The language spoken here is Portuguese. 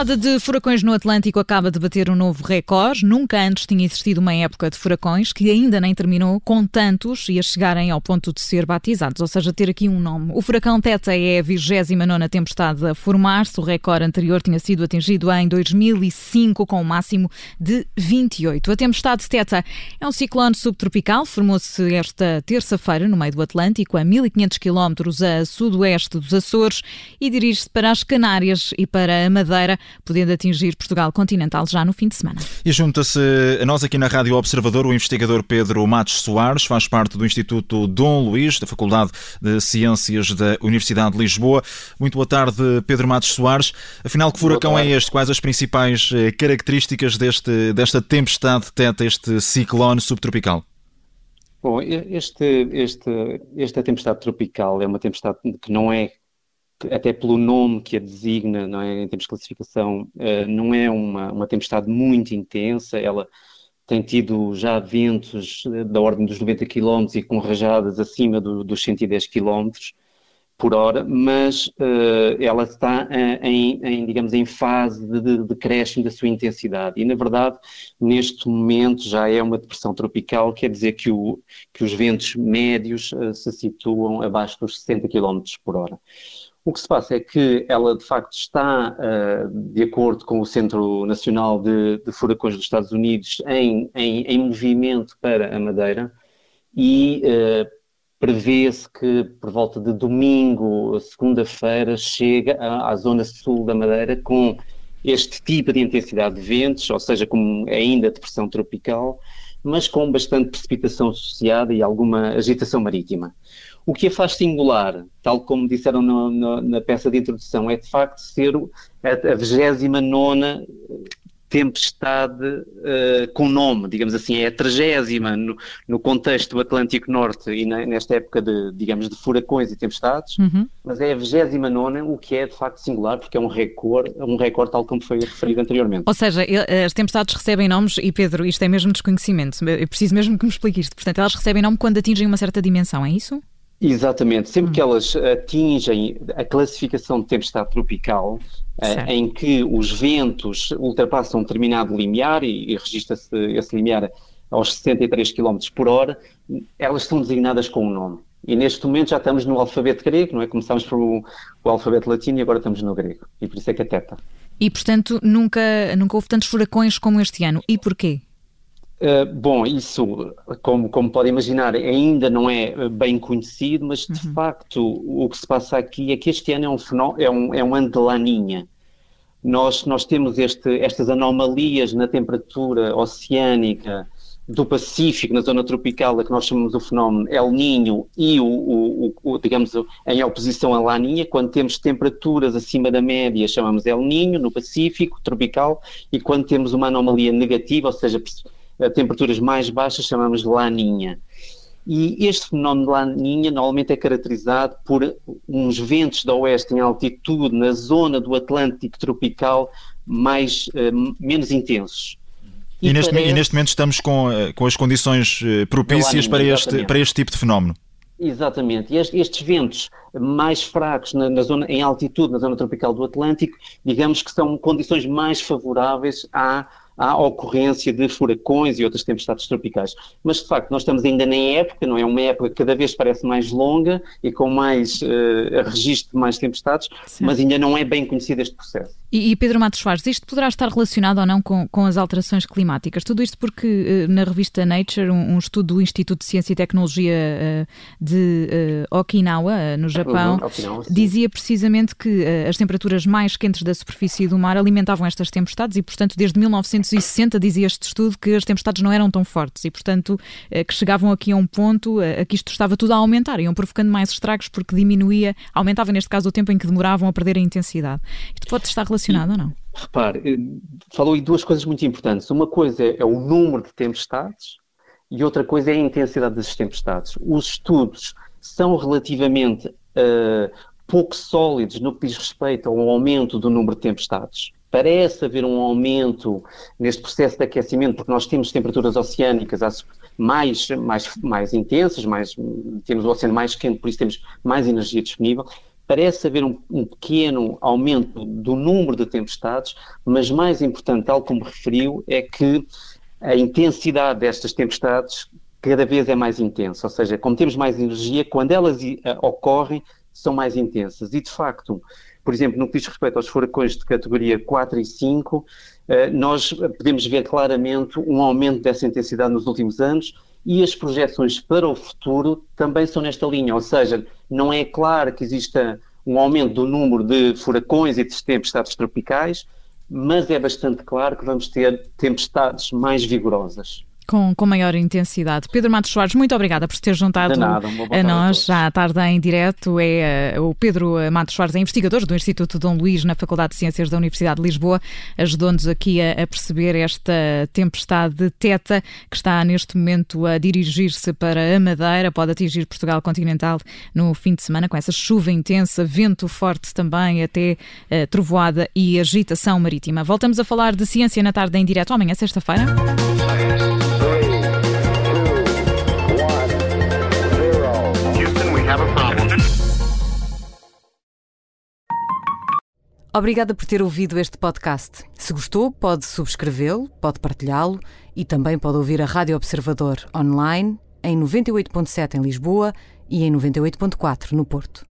tempestade de furacões no Atlântico acaba de bater um novo recorde. Nunca antes tinha existido uma época de furacões que ainda nem terminou com tantos e a chegarem ao ponto de ser batizados, ou seja, ter aqui um nome. O furacão Theta é a 29ª tempestade a formar-se. O recorde anterior tinha sido atingido em 2005 com um máximo de 28. A tempestade Theta é um ciclone subtropical, formou-se esta terça-feira no meio do Atlântico, a 1500 km a sudoeste dos Açores, e dirige-se para as Canárias e para a Madeira, podendo atingir Portugal continental já no fim de semana. E junta-se a nós aqui na Rádio Observador o investigador Pedro Matos Soares, faz parte do Instituto Dom Luís, da Faculdade de Ciências da Universidade de Lisboa. Muito boa tarde, Pedro Matos Soares. Afinal, que furacão é este? Quais as principais características desta tempestade Theta, este ciclone subtropical? Bom, esta tempestade tropical é uma tempestade que não é, até pelo nome que a designa, não é, em termos de classificação, não é uma tempestade muito intensa. Ela tem tido já ventos da ordem dos 90 km e com rajadas acima dos 110 km por hora, mas ela está digamos, em fase de decréscimo da sua intensidade e, na verdade, neste momento já é uma depressão tropical, quer dizer que os ventos médios se situam abaixo dos 60 km por hora. O que se passa é que ela, de facto, está, de acordo com o Centro Nacional de Furacões dos Estados Unidos, em movimento para a Madeira e prevê-se que, por volta de domingo, segunda-feira, chega à zona sul da Madeira com este tipo de intensidade de ventos, ou seja, como ainda depressão tropical, mas com bastante precipitação associada e alguma agitação marítima. O que a faz singular, tal como disseram na peça de introdução, é de facto ser a 29ª tempestade com nome, digamos assim, é a 30ª no contexto do Atlântico Norte e nesta época de furacões e tempestades, mas é a 29ª, o que é de facto singular, porque é um recorde tal como foi referido anteriormente. Ou seja, as tempestades recebem nomes, e Pedro, isto é mesmo desconhecimento, eu preciso mesmo que me explique isto, portanto elas recebem nome quando atingem uma certa dimensão, é isso? Exatamente, sempre que elas atingem a classificação de tempestade tropical, em que os ventos ultrapassam um determinado limiar e registra-se esse limiar aos 63 km por hora, elas são designadas com um nome. E neste momento já estamos no alfabeto grego, não é? Começámos por o alfabeto latino e agora estamos no grego. E por isso é que é Theta. E, portanto, nunca houve tantos furacões como este ano. E porquê? Bom, isso, como pode imaginar, ainda não é bem conhecido, mas de facto o que se passa aqui é que este ano é um ano de laninha. Nós temos estas anomalias na temperatura oceânica do Pacífico, na zona tropical, a que nós chamamos o fenómeno El Niño, e digamos, em oposição à Laninha, quando temos temperaturas acima da média, chamamos El Niño, no Pacífico tropical, e quando temos uma anomalia negativa, ou seja, temperaturas mais baixas, chamamos de Laninha. E este fenómeno de Laninha normalmente é caracterizado por uns ventos de oeste em altitude na zona do Atlântico tropical menos intensos. E neste momento estamos com as condições propícias Laninha, para este tipo de fenómeno. Exatamente. E estes ventos mais fracos em altitude, na zona tropical do Atlântico, digamos que são condições mais favoráveis à ocorrência de furacões e outras tempestades tropicais. Mas, de facto, nós estamos ainda na época, não é uma época que cada vez parece mais longa e com mais registro de mais tempestades, sim, mas ainda não é bem conhecido este processo. E Pedro Matos Soares, isto poderá estar relacionado ou não com as alterações climáticas? Tudo isto porque na revista Nature, um estudo do Instituto de Ciência e Tecnologia de Okinawa, no Japão, dizia precisamente que as temperaturas mais quentes da superfície do mar alimentavam estas tempestades e, portanto, desde 1960 dizia este estudo que as tempestades não eram tão fortes e, portanto, que chegavam aqui a um ponto a que isto estava tudo a aumentar, iam provocando mais estragos porque aumentava neste caso o tempo em que demoravam a perder a intensidade. Isto pode estar relacionado ou não? Repare, falou aí duas coisas muito importantes. Uma coisa é o número de tempestades e outra coisa é a intensidade das tempestades. Os estudos são relativamente pouco sólidos no que diz respeito ao aumento do número de tempestades. Parece haver um aumento neste processo de aquecimento, porque nós temos temperaturas oceânicas mais intensas, temos o oceano mais quente, por isso temos mais energia disponível. parece haver um pequeno aumento do número de tempestades, mas mais importante, tal como referiu, é que a intensidade destas tempestades cada vez é mais intensa, ou seja, como temos mais energia, quando elas ocorrem, são mais intensas. E, de facto, por exemplo, no que diz respeito aos furacões de categoria 4 e 5, nós podemos ver claramente um aumento dessa intensidade nos últimos anos e as projeções para o futuro também são nesta linha, ou seja, não é claro que exista um aumento do número de furacões e de tempestades tropicais, mas é bastante claro que vamos ter tempestades mais vigorosas. Com maior intensidade. Pedro Matos Soares, muito obrigada por se ter juntado a nós já à tarde em direto. O Pedro Matos Soares é investigador do Instituto Dom Luís na Faculdade de Ciências da Universidade de Lisboa. Ajudou-nos aqui a perceber esta tempestade Teta que está neste momento a dirigir-se para a Madeira. Pode atingir Portugal continental no fim de semana com essa chuva intensa, vento forte também, até trovoada e agitação marítima. Voltamos a falar de ciência na tarde em direto amanhã, sexta-feira. Obrigada por ter ouvido este podcast. Se gostou, pode subscrevê-lo, pode partilhá-lo e também pode ouvir a Rádio Observador online em 98.7 em Lisboa e em 98.4 no Porto.